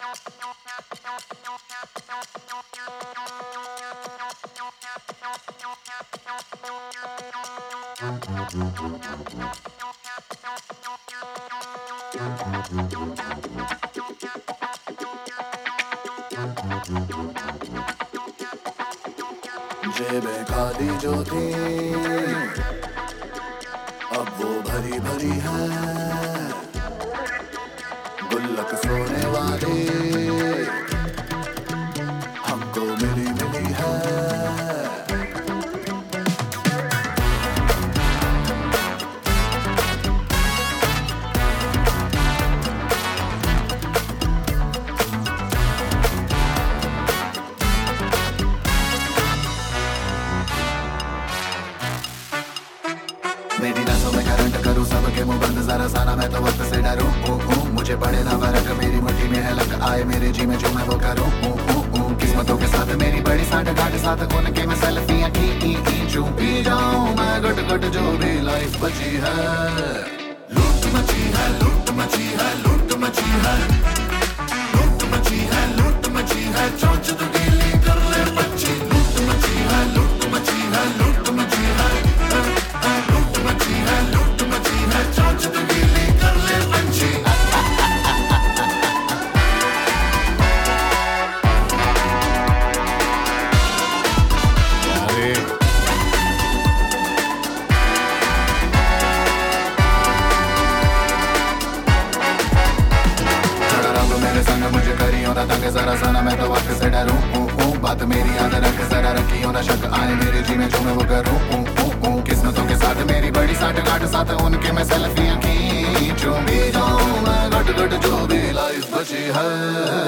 जेबें खाली जो थी अब वो भरी भरी है, गुल्लक सोने वाली हमको मिली मिली है। मेरी नसों में करंट करूँ सबके मुंह बंद जरा साना मैं तो वक्त से डरूं। मुझे पड़े ना फर्क मेरी मुट्ठी में है लक आए मेरे जी में जो मैं वो करूं। किस्मतों के साथ मेरी बड़ी साठ गाठ साथ खोल के मैं सेल्फियां खींचूं पी जाऊं मैं घट घट जो भी लाइफ बची है। लूट मची है लूट मची है लूट मची है लूट मची है लूट मची है चोंच तो गीली कर ले बच्ची। लूट मची है लूट मची है लूट मची है लूट मची है लूट मची है चोंच तो गीली कर ले बच्ची। संग मुझे करियो ना तंग जरा सा ना मैं तो वक्त से डरूं। बात मेरी याद रख जरा रखियो ना शक आए मेरे जी में जो मैं वो करूं। किस्मतों के साथ मेरी बड़ी साठ गाठ साथ उनके मैं सेल्फियां खींचूं भी जाऊं मैं घट घट जो भी लाइफ बची है।